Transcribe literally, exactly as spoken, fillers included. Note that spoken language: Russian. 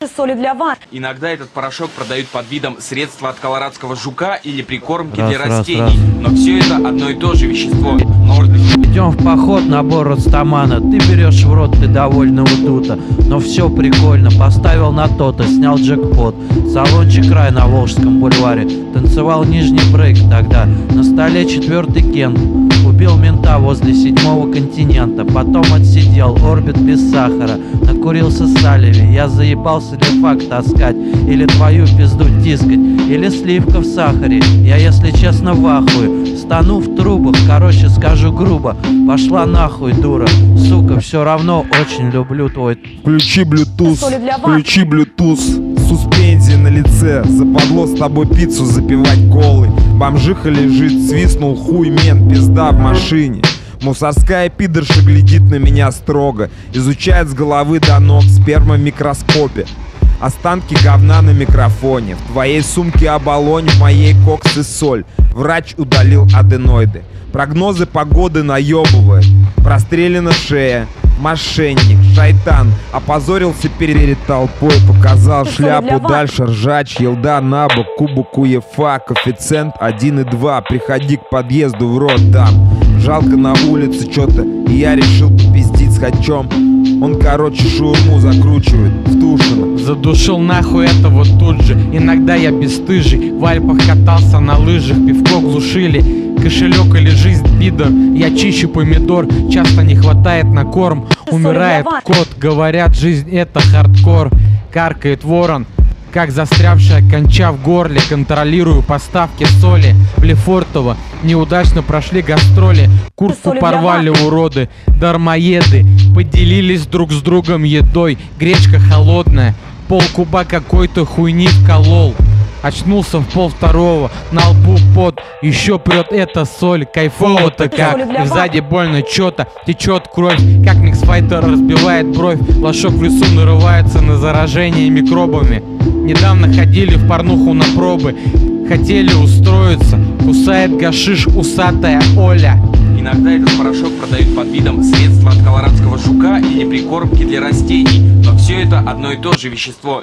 соли для ванн. Иногда этот порошок продают под видом средства от колорадского жука или прикормки Раз, для раз, растений. раз. Но все это одно и то же вещество. Идем в поход, набор Растамана. Ты берешь в рот, ты довольно удута. Но все прикольно, поставил на то-то, снял джекпот. Салончик рай на Волжском бульваре. Танцевал нижний брейк тогда. На столе четвертый Кент. Убил мента возле седьмого континента. Потом отсидел, орбит без сахара. Накурился салеви. Я заебался лифак таскать. Или твою пизду тискать. Или сливка в сахаре. Я, если честно, в ахуе. Стану в трубах, короче, скажу грубо. Пошла нахуй, дура. Сука, все равно очень люблю твой. Включи Bluetooth, Соли для ванн. включи Bluetooth. Суспензия на лице, западло с тобой пиццу запивать колой. Бомжиха лежит, свистнул хуй мент, пизда в машине. Мусорская пидорша глядит на меня строго. Изучает с головы до ног, сперма в микроскопе. Останки говна на микрофоне. В твоей сумке оболонь, в моей кокс и соль. Врач удалил аденоиды. Прогнозы погоды наебывает. Прострелена шея. Мошенник, шайтан. Опозорился перед толпой. Показал шляпу, дальше ржач. Елда на бок, кубок УЕФА. Коэффициент один и два. Приходи к подъезду, в рот дам. Жалко на улице что-то, и я решил попиздить с хачом. Он, короче, шаурму закручивает в Тушино. Задушил нахуй это вот тут же. Иногда я бесстыжий. В Альпах катался на лыжах, пивко глушили. Кошелек или жизнь, пидор. Я чищу помидор. Часто не хватает на корм. Умирает кот. Говорят, жизнь это хардкор. Каркает ворон, как застрявшая конча в горле. Контролирую поставки соли в Лефортово. Неудачно прошли гастроли. Куртку порвали уроды. Дармоеды поделились друг с другом едой. Гречка холодная. Полкуба какой-то хуйни вколол. Очнулся в пол второго, на лбу пот. Еще прет эта соль, кайфово-то как. И сзади больно чё-то, течет кровь. Как миксфайтер разбивает бровь. Лошок в лесу нарывается на заражение микробами. Недавно ходили в порнуху на пробы. Хотели устроиться. Кусает гашиш усатая Оля. Иногда этот порошок продают под видом средства от колорадского жука или прикормки для растений. Но все это одно и то же вещество.